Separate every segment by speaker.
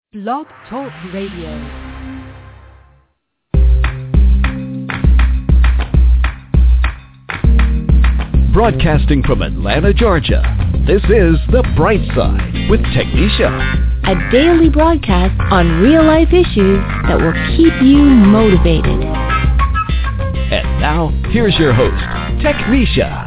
Speaker 1: Blog Talk Radio.
Speaker 2: Broadcasting from Atlanta, Georgia, this is The Bright Side with Technisha.
Speaker 3: A daily broadcast on real-life issues that will keep you motivated.
Speaker 2: And now, here's your host, Technisha.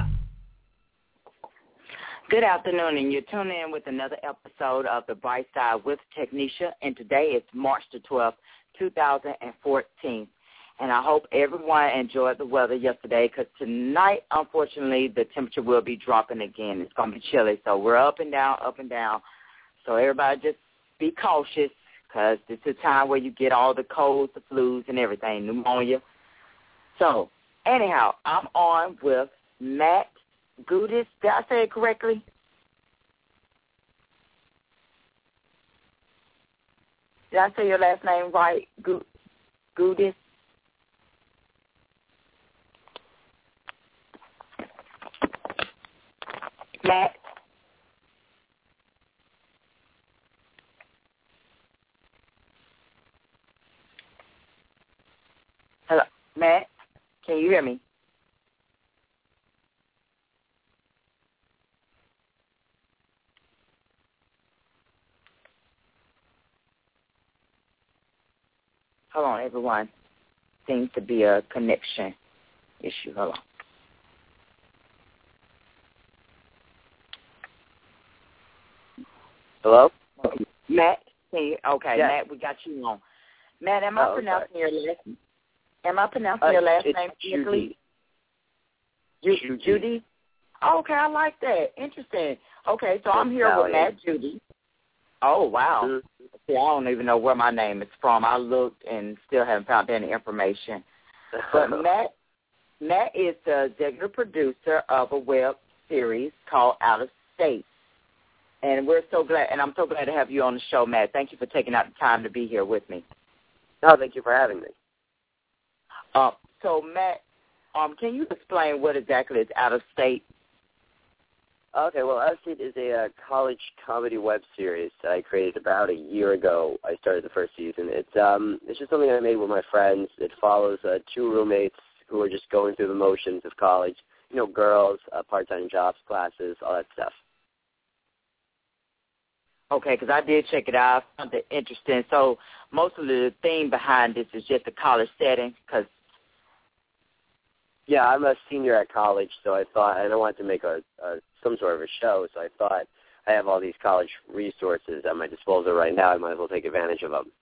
Speaker 4: Good afternoon, and you're tuning in with another episode of The Bright Side with Technisha, and today is March the 12th, 2014. And I hope everyone enjoyed the weather yesterday because tonight, unfortunately, the temperature will be dropping again. It's going to be chilly, so we're up and down, up and down. So everybody just be cautious because this is a time where you get all the colds, the flus, and everything, pneumonia. So, anyhow, I'm on with Matt Gudis. Did I say it correctly? Did I say your last name right? Gudis? Matt? Hello? Matt? Can you hear me? Hold on, everyone. Seems to be a connection issue. Hold on.
Speaker 5: Hello?
Speaker 4: Matt, can you, okay,
Speaker 5: yes.
Speaker 4: Matt, we got you on. Matt, am I pronouncing your last name correctly? Judy? Oh, okay, I like that. Interesting. Okay, so I'm here with Matt Judy. Oh, wow. Mm-hmm. See, I don't even know where my name is from. I looked and still haven't found any information. But Matt is the executive producer of a web series called Out of State. And we're so glad, and I'm so glad to have you on the show, Matt. Thank you for taking out the time to be here with me.
Speaker 5: No, thank you for having me.
Speaker 4: So, Matt, can you explain what exactly is Out of State?
Speaker 5: Okay, well, Out of State is a college comedy web series I created about a year ago. I started the first season. It's just something I made with my friends. It follows two roommates who are just going through the motions of college. You know, girls, part-time jobs, classes, all that stuff.
Speaker 4: Okay, because I did check it out. I found it interesting. So most of the theme behind this is just a college setting?
Speaker 5: Yeah, I'm a senior at college, so I thought, and I wanted to make some sort of a show, so I thought I have all these college resources at my disposal right now. I might as well take advantage of them.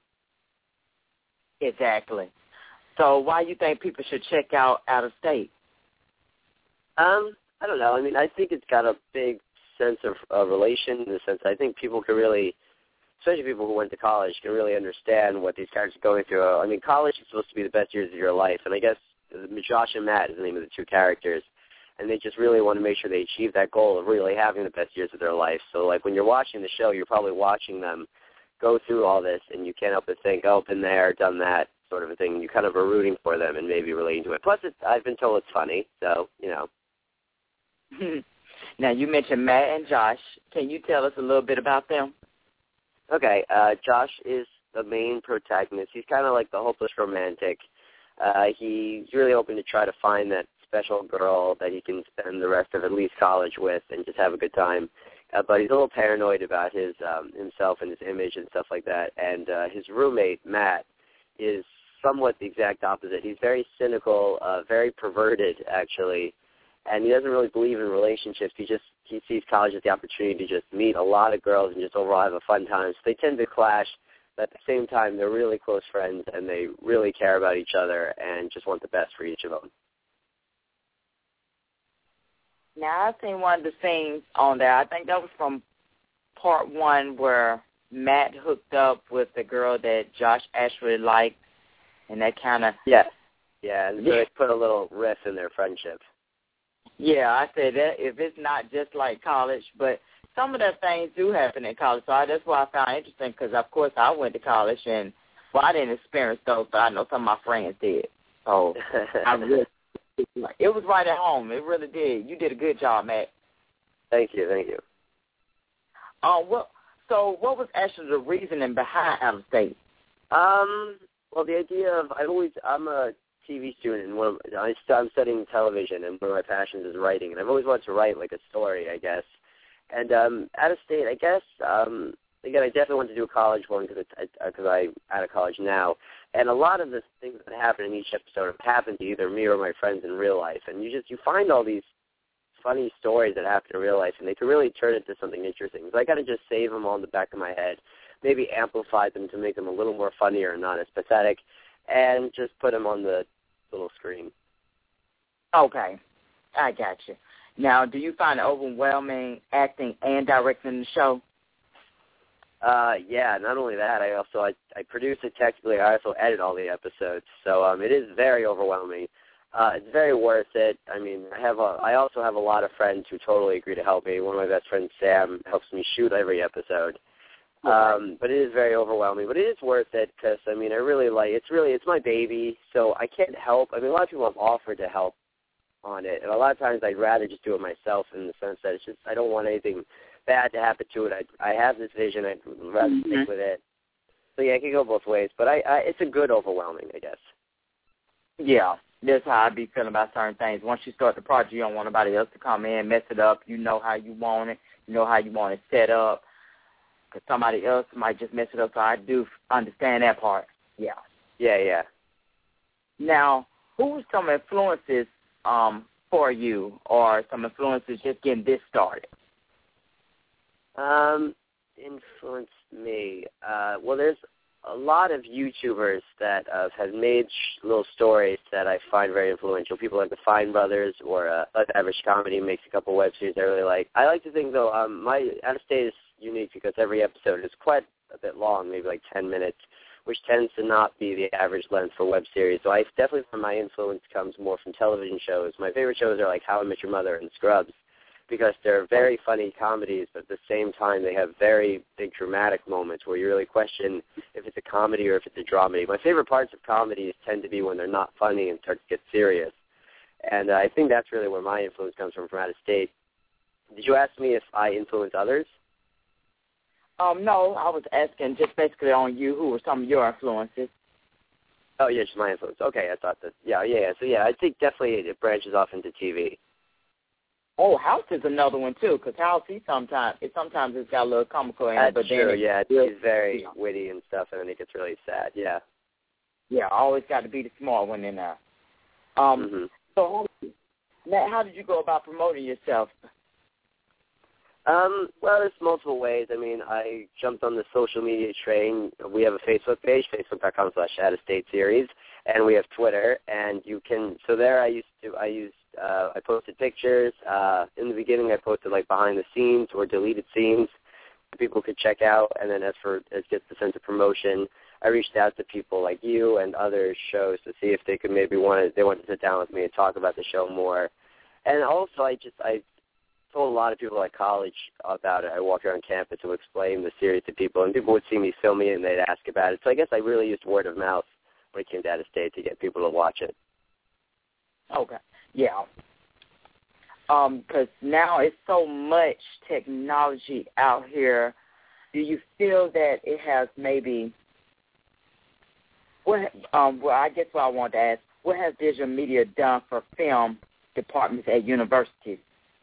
Speaker 4: Exactly. So why do you think people should check out Out of State?
Speaker 5: I don't know. I mean, I think it's got a big sense of relation in the sense I think people can really, especially people who went to college, can really understand what these characters are going through. I mean, college is supposed to be the best years of your life, and I guess Josh and Matt is the name of the two characters, and they just really want to make sure they achieve that goal of really having the best years of their life. So, like, when you're watching the show, you're probably watching them go through all this, and you can't help but think, oh, been there, done that, sort of a thing. You kind of are rooting for them and maybe relating to it. Plus, I've been told it's funny, so, you know.
Speaker 4: Now, you mentioned Matt and Josh. Can you tell us a little bit about them?
Speaker 5: Okay, Josh is the main protagonist. He's kind of like the hopeless romantic. He's really hoping to try to find that special girl that he can spend the rest of at least college with and just have a good time. But he's a little paranoid about his himself and his image and stuff like that. And his roommate, Matt, is somewhat the exact opposite. He's very cynical, very perverted, actually. And he doesn't really believe in relationships. He sees college as the opportunity to just meet a lot of girls and just overall have a fun time. So they tend to clash, but at the same time, they're really close friends, and they really care about each other and just want the best for each of them.
Speaker 4: Now, I've seen one of the scenes on there. I think that was from part one where Matt hooked up with the girl that Josh actually liked, and that kind of...
Speaker 5: Yeah, and so they put a little riff in their friendship.
Speaker 4: Yeah, I said that if it's not just like college, but some of the things do happen in college. So that's why I found it interesting because, of course, I went to college, and, well, I didn't experience those, but I know some of my friends did. So I really, it was right at home. It really did. You did a good job, Matt.
Speaker 5: Thank you.
Speaker 4: Well, So what was actually the reasoning behind out of state?
Speaker 5: Well, the idea of I'm a TV student, and I'm studying television, and one of my passions is writing, and I've always wanted to write like a story, I guess. And out of state, I guess. Again, I definitely want to do a college one because I'm out of college now, and a lot of the things that happen in each episode have happened to either me or my friends in real life, and you find all these funny stories that happen in real life, and they can really turn into something interesting. So I got to just save them all in the back of my head, maybe amplify them to make them a little more funnier and not as pathetic, and just put them on the little screen.
Speaker 4: Okay, I got you. Now, do you find it overwhelming acting and directing the show?
Speaker 5: Yeah, not only that, I produce it technically. I also edit all the episodes, so it is very overwhelming. It's very worth it. I mean, I also have a lot of friends who totally agree to help me. One of my best friends, Sam, helps me shoot every episode. Okay. But it is very overwhelming. But it is worth it because, I mean, it's my baby, so I can't help. I mean, a lot of people have offered to help on it, and a lot of times I'd rather just do it myself in the sense that I don't want anything bad to happen to it. I have this vision. I'd rather stick with it. So, yeah, it can go both ways. But it's a good overwhelming, I guess.
Speaker 4: Yeah, that's how I be feeling about certain things. Once you start the project, you don't want nobody else to come in, mess it up. You know how you want it. You know how you want it set up. Because somebody else might just mess it up, so I do understand that part. Yeah.
Speaker 5: Yeah.
Speaker 4: Now, who were some influences for you, or some influences just getting this started?
Speaker 5: Influenced me. Well, there's a lot of YouTubers that have made little stories that I find very influential. People like the Fine Brothers or Life Average Comedy makes a couple web series I really like. I like to think, though, my Out of State is unique because every episode is quite a bit long, maybe like 10 minutes, which tends to not be the average length for web series. So I definitely find my influence comes more from television shows. My favorite shows are like How I Met Your Mother and Scrubs because they're very funny comedies, but at the same time they have very big dramatic moments where you really question if it's a comedy or if it's a dramedy. My favorite parts of comedies tend to be when they're not funny and start to get serious. And I think that's really where my influence comes from Out of State. Did you ask me if I influence others?
Speaker 4: No, I was asking just basically on you. Who were some of your influences?
Speaker 5: Oh, yeah, just my influence. Okay, I thought that. Yeah. So, yeah, I think definitely it branches off into TV.
Speaker 4: Oh, House is another one, too, because House, sometimes it's got a little comical in it. But
Speaker 5: true,
Speaker 4: then
Speaker 5: yeah. It's very witty and stuff, and then it gets really sad, yeah.
Speaker 4: Yeah, always got to be the smart one in there. So, Matt, how did you go about promoting yourself?
Speaker 5: Well, there's multiple ways. I mean, I jumped on the social media train. We have a Facebook page, facebook.com/out-of-state-series, and we have Twitter. And you can, so there I posted pictures. In the beginning, I posted like behind the scenes or deleted scenes that people could check out. And then as gets the sense of promotion, I reached out to people like you and other shows to see if they could they wanted to sit down with me and talk about the show more. And also, I told a lot of people at college about it. I walked around campus to explain the series to people, and people would see me film it and they'd ask about it. So I guess I really used word of mouth when it came to Out of State to get people to watch it.
Speaker 4: Okay, yeah. Because now it's so much technology out here. Do you feel that it has maybe? Well, I guess what I want to ask: what has digital media done for film departments at universities?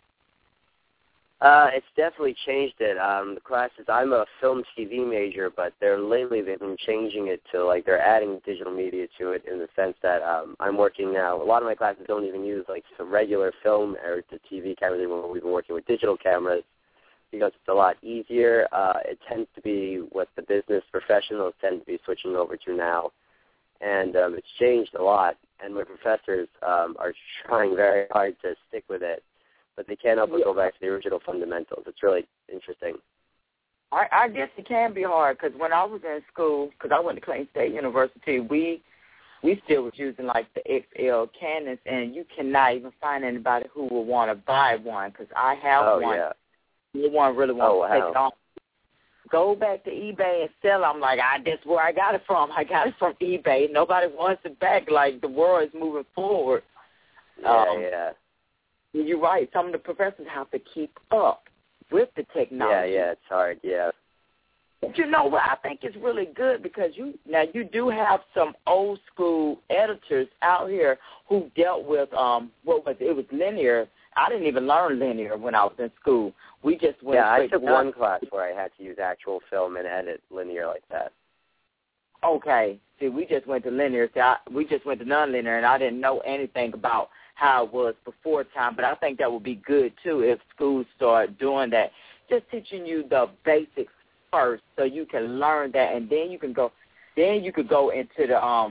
Speaker 5: It's definitely changed it. The classes, I'm a film TV major, but they've been changing it to, like, they're adding digital media to it in the sense that I'm working now. A lot of my classes don't even use, like, some regular film or the TV cameras anymore. We've been working with digital cameras because it's a lot easier. It tends to be what the business professionals tend to be switching over to now. And it's changed a lot. And my professors are trying very hard to stick with it. But they can't help but go back to the original fundamentals. It's really interesting.
Speaker 4: I guess it can be hard because when I was in school, because I went to Clayton State University, we still was using, like, the XL Canons, and you cannot even find anybody who would want to buy one because I have one.
Speaker 5: Yeah.
Speaker 4: No one really wants to take it off. Go back to eBay and sell. I'm like, that's where I got it from. I got it from eBay. Nobody wants it back. Like, the world is moving forward.
Speaker 5: Yeah.
Speaker 4: You're right. Some of the professors have to keep up with the technology.
Speaker 5: Yeah, it's hard, yeah.
Speaker 4: But you know what? I think it's really good because you do have some old school editors out here who dealt with it was linear. I didn't even learn linear when I was in school. We just went.
Speaker 5: Yeah, I took one class where I had to use actual film and edit linear like that.
Speaker 4: Okay. See, we just went to linear. We just went to nonlinear, and I didn't know anything about how it was before time. But I think that would be good too if schools start doing that, just teaching you the basics first, so you can learn that, and then you can go. Then you could go into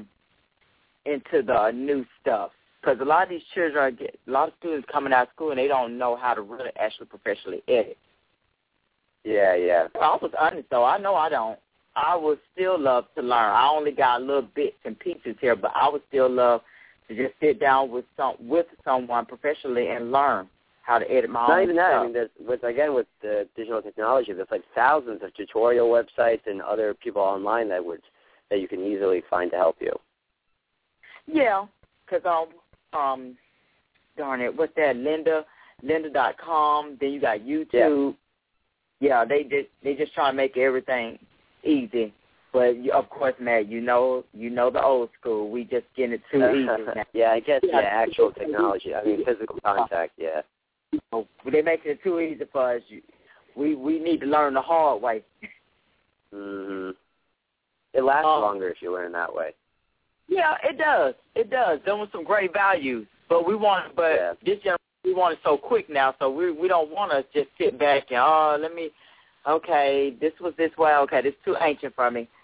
Speaker 4: the new stuff. Because a lot of these children, a lot of students coming out of school, and they don't know how to really actually professionally edit.
Speaker 5: Yeah.
Speaker 4: I was honest, though. I know I don't. I would still love to learn. I only got little bits and pieces here, but I would still love to just sit down with someone professionally and learn how to edit my own stuff.
Speaker 5: Not even that. I mean, with the digital technology, there's like thousands of tutorial websites and other people online that you can easily find to help you.
Speaker 4: Yeah, because darn it, what's that? Lynda.com. Then you got YouTube. Yeah, they just try to make everything easy. But of course, Matt, you know the old school. We just getting it too easy now.
Speaker 5: Yeah, I guess actual technology. I mean, physical contact. Yeah.
Speaker 4: They're making it too easy for us. We need to learn the hard way.
Speaker 5: Mhm. It lasts longer if you learn that way.
Speaker 4: Yeah, it does. It does. There was some great values, but this generation, we want it so quick now. So we don't want to just sit back and this was this way. Okay, this is too ancient for me.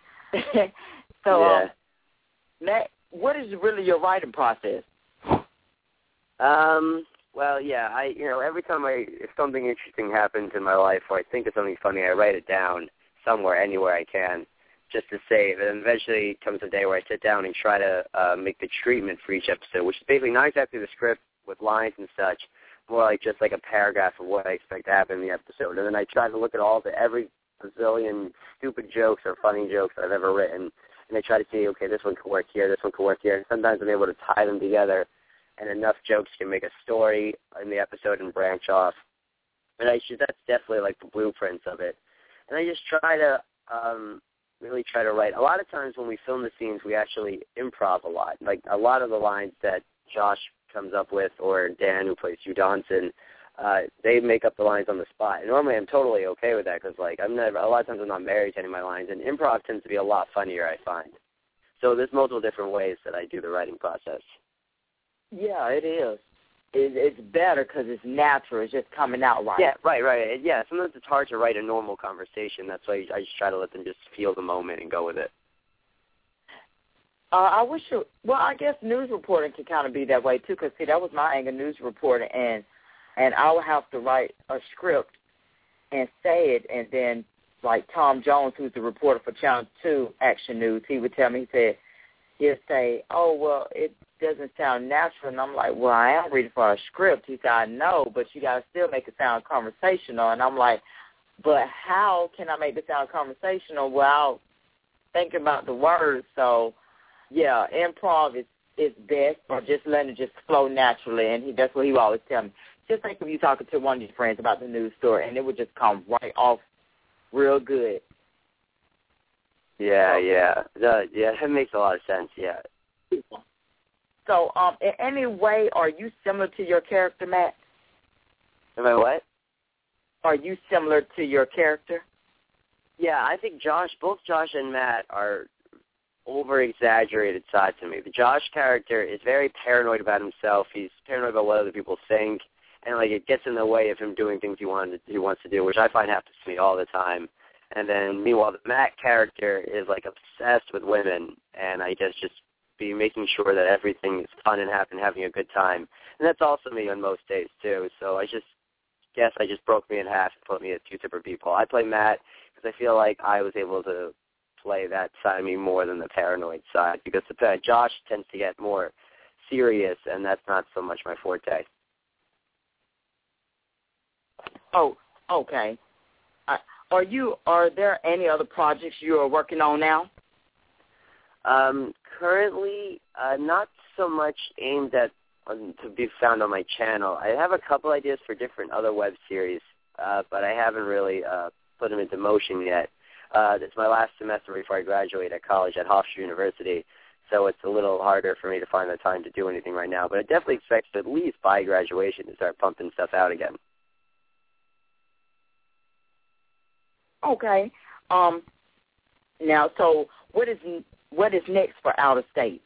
Speaker 4: Matt, what is really your writing process?
Speaker 5: Well, yeah, every time if something interesting happens in my life or I think of something funny, I write it down somewhere, anywhere I can, just to save. And eventually comes a day where I sit down and try to make the treatment for each episode, which is basically not exactly the script with lines and such, more like just like a paragraph of what I expect to happen in the episode. And then I try to look at every bazillion stupid jokes or funny jokes I've ever written, and I try to see, okay, this one could work here, this one could work here. And sometimes I'm able to tie them together, and enough jokes can make a story in the episode and branch off. And that's definitely like the blueprints of it. And I just try to really try to write. A lot of times when we film the scenes, we actually improv a lot. Like a lot of the lines that Josh comes up with, or Dan, who plays Hugh Donson, they make up the lines on the spot. And normally I'm totally okay with that because a lot of times I'm not married to any of my lines, and improv tends to be a lot funnier, I find. So there's multiple different ways that I do the writing process.
Speaker 4: Yeah, it is. It's better because it's natural. It's just coming out right.
Speaker 5: Yeah, right. Yeah, sometimes it's hard to write a normal conversation. That's why I just try to let them just feel the moment and go with it. I guess news reporting can kind of be that way, too, because, see, that was my angle, news reporting, and I would have to write a script and say it, and then, like Tom Jones, who's the reporter for Channel 2 Action News, he would tell me, he'll say, oh, well, it doesn't sound natural, and I'm like, well, I am reading for a script. He said, I know, but you got to still make it sound conversational, and I'm like, but how can I make it sound conversational without thinking about the words? So, yeah, improv is best, or just letting it just flow naturally, and that's what he would always tell me. Just think of you talking to one of your friends about the news story, and it would just come right off real good. Yeah, that makes a lot of sense, yeah.
Speaker 4: So, in any way, are you similar to your character, Matt?
Speaker 5: Am I what?
Speaker 4: Are you similar to your character?
Speaker 5: Yeah, I think both Josh and Matt are over-exaggerated side to me. The Josh character is very paranoid about himself. He's paranoid about what other people think, and it gets in the way of him doing things he wants to do, which I find happens to me all the time. And then, meanwhile, the Matt character is obsessed with women, and I guess just be making sure that everything is fun and having a good time. And that's also me on most days too. So I just broke me in half and put me as two different people. I play Matt because I feel like I was able to play that side of me more than the paranoid side, because Josh tends to get more serious, and that's not so much my forte.
Speaker 4: Oh, okay. Are there any other projects you are working on now?
Speaker 5: Currently, not so much aimed at to be found on my channel. I have a couple ideas for different other web series, but I haven't really put them into motion yet. it's my last semester before I graduate at college at Hofstra University, so it's a little harder for me to find the time to do anything right now. But I definitely expect to at least by graduation to start pumping stuff out again.
Speaker 4: Okay. Now, so what is next for Out of State?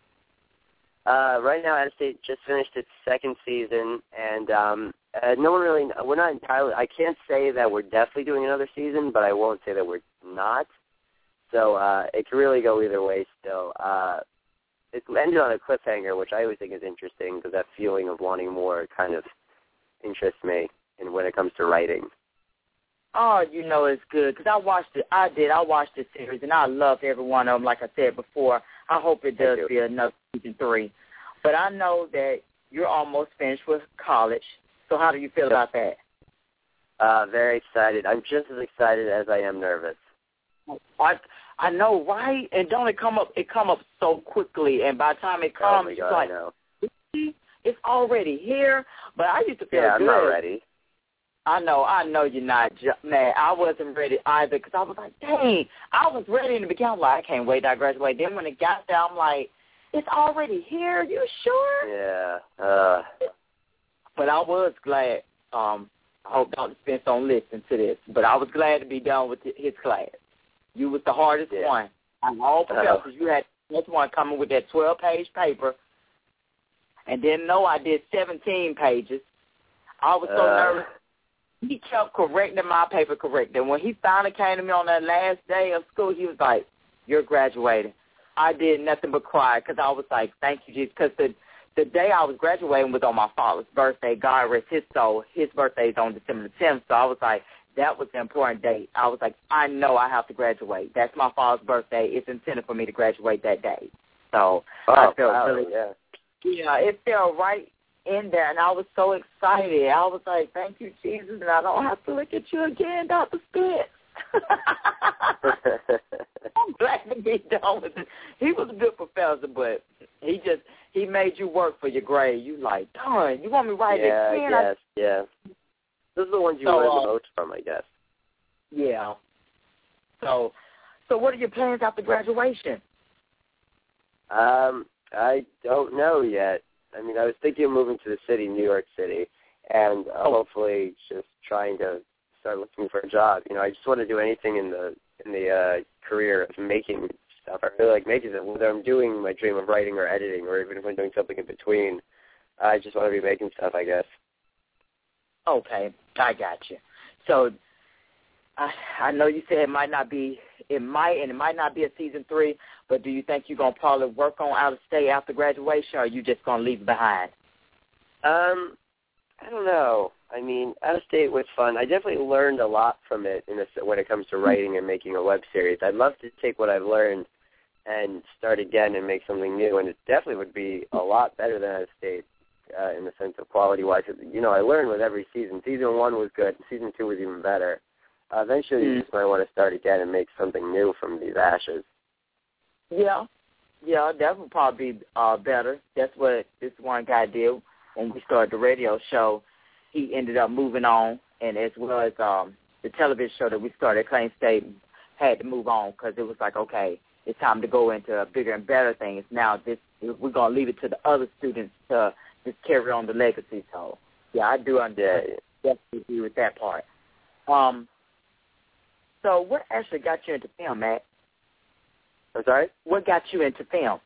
Speaker 5: Right now, Out of State just finished its second season, and no one really, we're not entirely, I can't say that we're definitely doing another season, but I won't say that we're not. So it could really go either way still. It ended on a cliffhanger, which I always think is interesting because that feeling of wanting more kind of interests me in when it comes to writing.
Speaker 4: Oh, you know it's good because I watched it. I watched the series, and I loved every one of them. Like I said before, I hope it does be another season 3. But I know that you're almost finished with college. So how do you feel about that?
Speaker 5: Very excited. I'm just as excited as I am nervous.
Speaker 4: I know, right? And don't it come up? It come up so quickly, and by the time it comes,
Speaker 5: it's
Speaker 4: like, it's already here. But I used to feel good.
Speaker 5: I'm not ready.
Speaker 4: I know you're not, man. I wasn't ready either because I was like, dang, I was ready in the beginning. I'm like, I can't wait till I graduate. Then when it got there, I'm like, it's already here. You sure?
Speaker 5: Yeah.
Speaker 4: But I was glad. I hope Dr. Spence don't listen to this, but I was glad to be done with his class. You was the hardest one. On all professors, you had this one coming with that 12-page paper, and didn't know I did 17 pages. I was so nervous. He kept correcting my paper and when he finally came to me on that last day of school, he was like, you're graduating. I did nothing but cry because I was like, thank you, Jesus, because the day I was graduating was on my father's birthday. God rest his soul. His birthday is on December the 10th, so I was like, that was the important date. I was like, I know I have to graduate. That's my father's birthday. It's intended for me to graduate that day. So I felt really, it felt right in there, and I was so excited. I was like, thank you, Jesus, and I don't have to look at you again, Dr. Spence. I'm glad to be done with it. He was a good professor, but he made you work for your grade. You like, darn, you want me to write it again?
Speaker 5: Yeah. Those are the ones you learn the most from, I guess.
Speaker 4: Yeah. So what are your plans after graduation?
Speaker 5: I don't know yet. I mean, I was thinking of moving to the city, New York City, and hopefully just trying to start looking for a job. You know, I just want to do anything in the career of making stuff. I really like making it, whether I'm doing my dream of writing or editing, or even if I'm doing something in between. I just want to be making stuff, I guess.
Speaker 4: Okay, I got you. So I know you said it might not be a season 3, but do you think you're going to probably work on Out of State after graduation, or are you just going to leave it behind?
Speaker 5: I don't know. I mean, Out of State was fun. I definitely learned a lot from it when it comes to writing and making a web series. I'd love to take what I've learned and start again and make something new, and it definitely would be a lot better than Out of State in the sense of quality-wise. You know, I learned with every season. Season 1 was good. Season 2 was even better. Eventually, you just might want to start again and make something new from these ashes. Yeah, that would probably be better. That's what this one guy did when we started the radio show. He ended up moving on, and as well as the television show that we started at Claim State had to move on because it was like, okay, it's time to go into bigger and better things. Now we're going to leave it to the other students to just carry on the legacy. So, yeah, I do understand. Definitely agree with that part. So what actually got you into film, Matt? I'm sorry?
Speaker 4: What got you into film?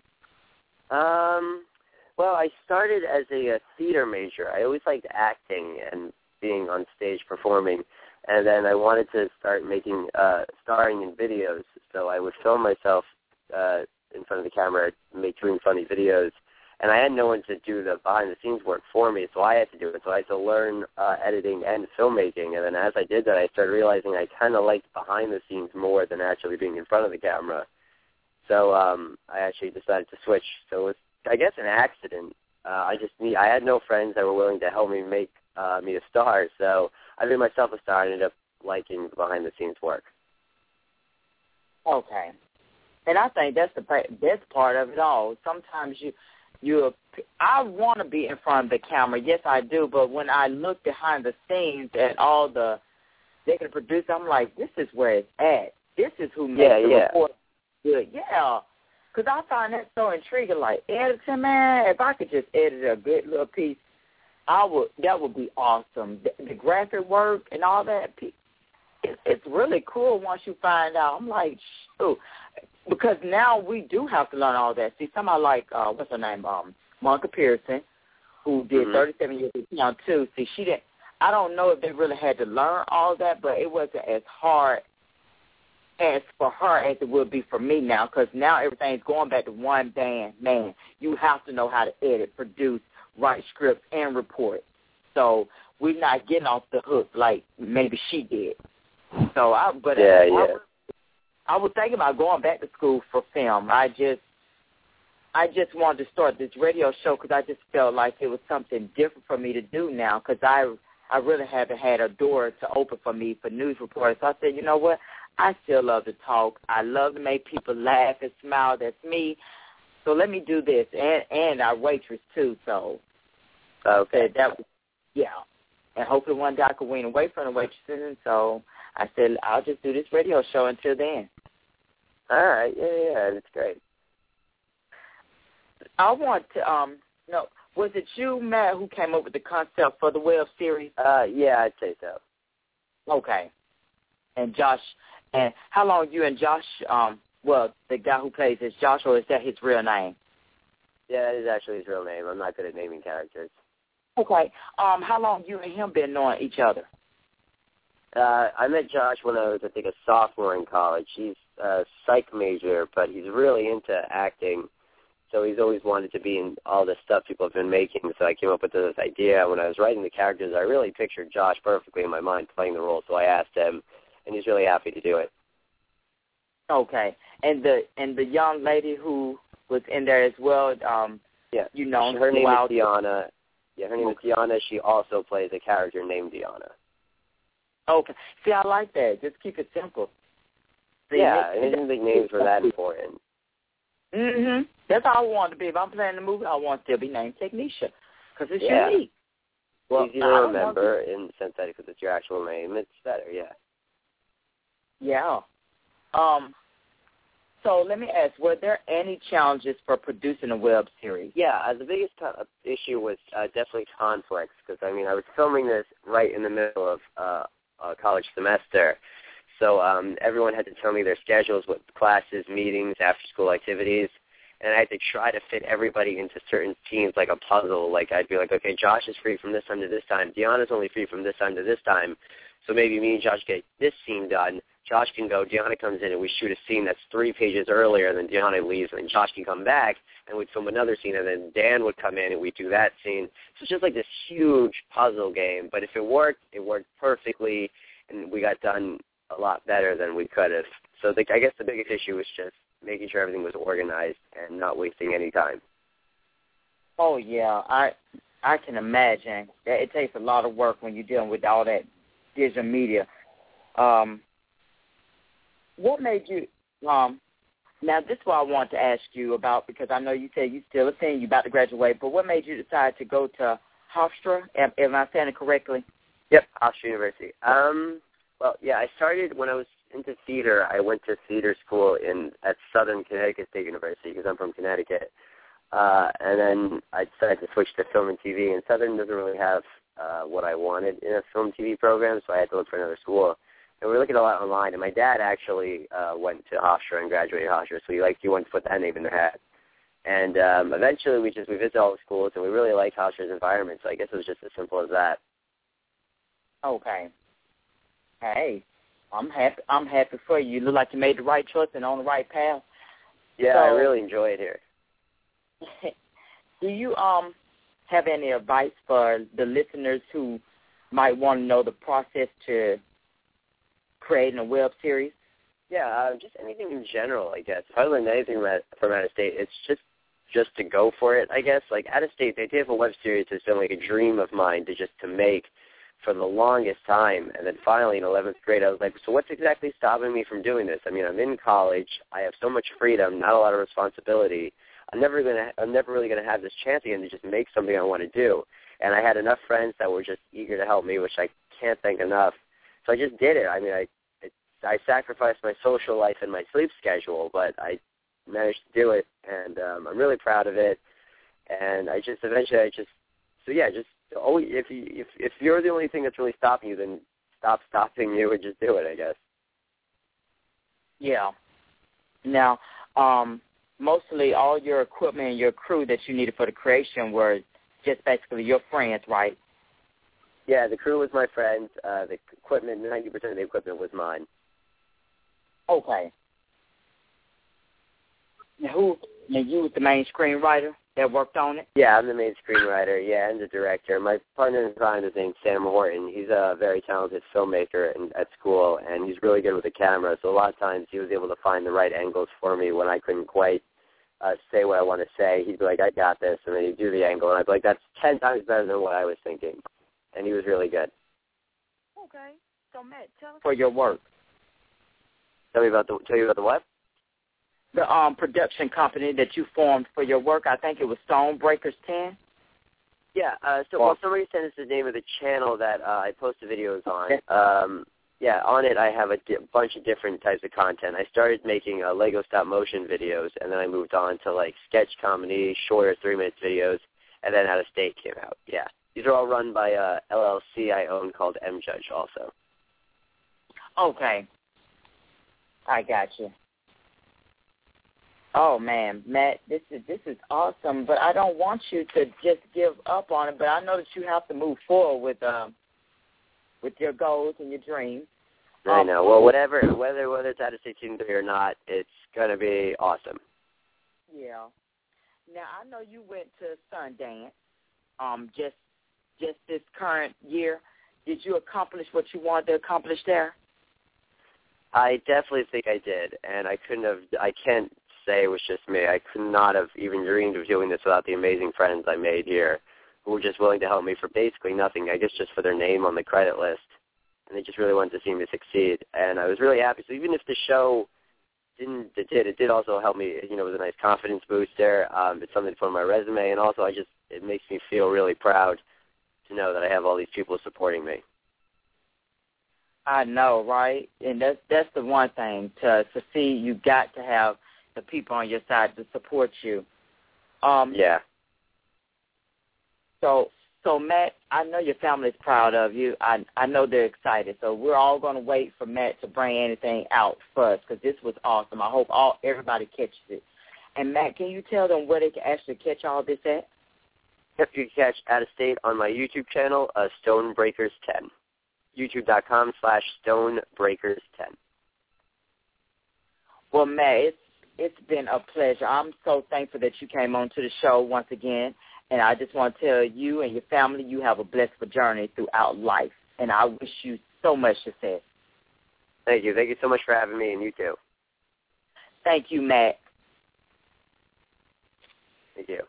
Speaker 5: Well, I started as a theater major. I always liked acting and being on stage performing, and then I wanted to start starring in videos. So I would film myself in front of the camera, doing funny videos, and I had no one to do the behind-the-scenes work for me, so I had to do it. So I had to learn editing and filmmaking, and then as I did that, I started realizing I kind of liked behind-the-scenes more than actually being in front of the camera. So I actually decided to switch. So it was, I guess, an accident. I had no friends that were willing to help me make me a star, so I made myself a star and ended up liking the behind-the-scenes work.
Speaker 4: Okay. And I think that's the best part of it all. Sometimes I want to be in front of the camera. Yes, I do. But when I look behind the scenes at all the executive producers, I'm like, this is where it's at. this is who makes the report good. Yeah. Because I find that so intriguing. Like, editing, man, if I could just edit a good little piece, that would be awesome. The graphic work and all that, it's really cool once you find out. I'm like, shoot. Because now we do have to learn all that. See, somebody like, what's her name, Monica Pearson, who did 37 years of piano too. See, she didn't, I don't know if they really had to learn all that, but it wasn't as hard as for her as it would be for me now, because now everything's going back to one band. Man, you have to know how to edit, produce, write scripts, and report. So we're not getting off the hook like maybe she did. So I was thinking about going back to school for film. I just wanted to start this radio show because I just felt like it was something different for me to do now, because I really haven't had a door to open for me for news reporters. So I said, you know what? I still love to talk. I love to make people laugh and smile. That's me. So let me do this. And our waitress, too. So
Speaker 5: okay.
Speaker 4: That was, yeah. And hopefully one day I could wean away from the waitresses. And so I said, I'll just do this radio show until then.
Speaker 5: All right. Yeah, that's great.
Speaker 4: I want to, was it you, Matt, who came up with the concept for the web series?
Speaker 5: Yeah, I'd say so.
Speaker 4: Okay. And Josh, and how long you and Josh, the guy who plays is Josh, or is that his real name?
Speaker 5: Yeah, it is actually his real name. I'm not good at naming characters.
Speaker 4: Okay. How long you and him been knowing each other?
Speaker 5: I met Josh when I was, I think, a sophomore in college. He's a psych major, but he's really into acting. So he's always wanted to be in all the stuff people have been making. So I came up with this idea. When I was writing the characters, I really pictured Josh perfectly in my mind playing the role. So I asked him, and he's really happy to do it.
Speaker 4: Okay. And the young lady who was in there as well, you know,
Speaker 5: her name is Deanna. Yeah, her name is Deanna. She also plays a character named Deanna.
Speaker 4: Okay. See, I like that. Just keep it simple. See,
Speaker 5: yeah, I didn't think names were that important.
Speaker 4: That's all I want to be. If I'm playing the movie, I want to still be named Technisha, because it's unique.
Speaker 5: Well, easy to remember in the sense that because it's your actual name, it's better, yeah.
Speaker 4: Yeah. So let me ask, were there any challenges for producing a web series?
Speaker 5: Yeah, the biggest issue was definitely conflicts, because, I mean, I was filming this right in the middle of a college semester. So everyone had to tell me their schedules with classes, meetings, after-school activities, and I had to try to fit everybody into certain scenes like a puzzle. Like I'd be like, okay, Josh is free from this time to this time. Deanna's only free from this time to this time. So maybe me and Josh get this scene done. Josh can go, Deanna comes in, and we shoot a scene that's 3 pages earlier, and then Deanna leaves, and then Josh can come back, and we'd film another scene, and then Dan would come in, and we'd do that scene. So it's just like this huge puzzle game. But if it worked perfectly, and we got done a lot better than we could have. So I guess the biggest issue was just making sure everything was organized and not wasting any time.
Speaker 4: Oh, yeah. I can imagine that it takes a lot of work when you're dealing with all that digital media. What made you, now this is what I want to ask you about, because I know you said you're still a senior, you're about to graduate, but what made you decide to go to Hofstra? Am I saying it correctly?
Speaker 5: Yep, Hofstra University. Well, yeah, I started when I was into theater. I went to theater school at Southern Connecticut State University because I'm from Connecticut. And then I decided to switch to film and TV, and Southern doesn't really have what I wanted in a film TV program, so I had to look for another school. And we were looking a lot online, and my dad actually went to Hofstra and graduated Hofstra, so he wanted to put that name in their hat. And eventually we visited all the schools, and we really liked Hofstra's environment, so I guess it was just as simple as that.
Speaker 4: Okay. Hey, I'm happy for you. You look like you made the right choice and on the right path.
Speaker 5: Yeah, so, I really enjoy it here.
Speaker 4: Do you have any advice for the listeners who might want to know the process to creating a web series?
Speaker 5: Yeah, just anything in general, I guess. If I learned anything from out of state, it's just to go for it, I guess. Like out of state, the idea of a web series has been like a dream of mine to make for the longest time. And then finally in 11th grade, I was like, so what's exactly stopping me from doing this? I mean, I'm in college. I have so much freedom, not a lot of responsibility. I'm never really going to have this chance again to just make something I want to do. And I had enough friends that were just eager to help me, which I can't thank enough. So I just did it. I mean, I I sacrificed my social life and my sleep schedule, but I managed to do it, and I'm really proud of it. And always, if you're the only thing that's really stopping you, then stop stopping you and just do it, I guess.
Speaker 4: Yeah. Now, mostly all your equipment and your crew that you needed for the creation were just basically your friends, right?
Speaker 5: Yeah, the crew was my friends. The equipment, 90% of the equipment was mine.
Speaker 4: Okay. Now, you was the main screenwriter that worked on it?
Speaker 5: Yeah, I'm the main screenwriter, and the director. My partner in crime is named Sam Horton. He's a very talented filmmaker at school, and he's really good with the camera. So a lot of times he was able to find the right angles for me when I couldn't quite say what I want to say. He'd be like, I got this, and then he'd do the angle, and I'd be like, that's 10 times better than what I was thinking. And he was really good.
Speaker 4: Okay. So, Matt, tell us for your work.
Speaker 5: Tell you about the what?
Speaker 4: The production company that you formed for your work. I think it was Stonebreakers 10.
Speaker 5: Yeah. Somebody sent us the name of the channel that I post the videos on.
Speaker 4: Okay.
Speaker 5: On it I have a bunch of different types of content. I started making Lego stop motion videos, and then I moved on to like sketch comedy, shorter 3-minute videos, and then Out of State came out. Yeah. These are all run by a LLC I own called M-Judge also.
Speaker 4: Okay. I got you. Oh, man, Matt, this is awesome, but I don't want you to just give up on it, but I know that you have to move forward with your goals and your dreams.
Speaker 5: I know. Well, whether it's Out of State Season 3 or not, it's going to be awesome.
Speaker 4: Yeah. Now, I know you went to Sundance just this current year. Did you accomplish what you wanted to accomplish there?
Speaker 5: I definitely think I did, and I can't say it was just me. I could not have even dreamed of doing this without the amazing friends I made here who were just willing to help me for basically nothing, I guess just for their name on the credit list. And they just really wanted to see me succeed. And I was really happy. So even if the show it did also help me, it was a nice confidence booster. It's something to put on my resume. And also it makes me feel really proud to know that I have all these people supporting me.
Speaker 4: I know, right? And that's the one thing to succeed. You got to have the people on your side to support you.
Speaker 5: Yeah.
Speaker 4: So Matt, I know your family is proud of you. I know they're excited. So we're all going to wait for Matt to bring anything out first because this was awesome. I hope everybody catches it. And Matt, can you tell them where they can actually catch all this at?
Speaker 5: Yep, you can catch Out of State on my YouTube channel, Stonebreakers10. YouTube.com/Stonebreakers10. Well,
Speaker 4: Matt, it's been a pleasure. I'm so thankful that you came on to the show once again. And I just want to tell you and your family you have a blessed journey throughout life. And I wish you so much success.
Speaker 5: Thank you. Thank you so much for having me, and you too.
Speaker 4: Thank you, Matt.
Speaker 5: Thank you.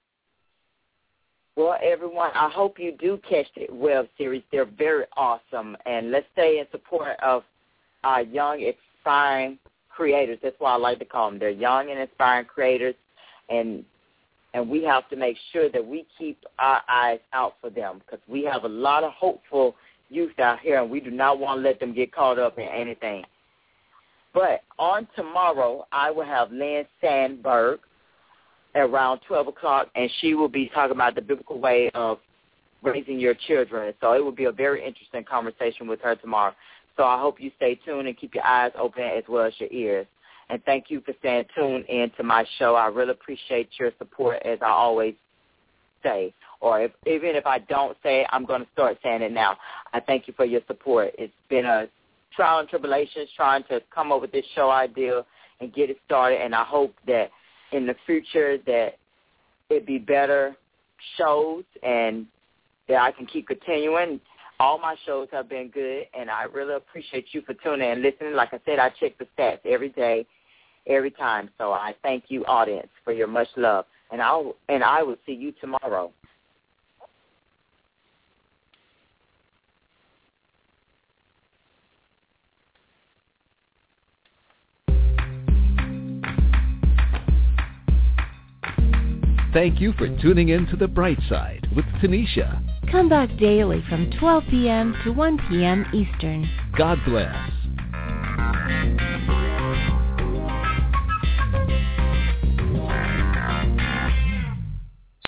Speaker 4: Well, everyone, I hope you do catch the web series. They're very awesome. And let's stay in support of our young, aspiring creators. That's why I like to call them. They're young and aspiring creators. And we have to make sure that we keep our eyes out for them because we have a lot of hopeful youth out here, and we do not want to let them get caught up in anything. But on tomorrow, I will have Lynn Sandberg around 12 o'clock, and she will be talking about the biblical way of raising your children. So it will be a very interesting conversation with her tomorrow. So I hope you stay tuned and keep your eyes open as well as your ears. And thank you for staying tuned into my show. I really appreciate your support, as I always say. Or even if I don't say it, I'm going to start saying it now. I thank you for your support. It's been a trial and tribulations trying to come up with this show idea and get it started. And I hope that in the future that it be better shows and that I can keep continuing. All my shows have been good, and I really appreciate you for tuning in and listening. Like I said, I check the stats every day, every time. So I thank you, audience, for your much love. And I will see you tomorrow.
Speaker 2: Thank you for tuning in to The Bright Side with Tanisha.
Speaker 3: Come back daily from 12 p.m. to 1 p.m. Eastern.
Speaker 2: God bless. Bye.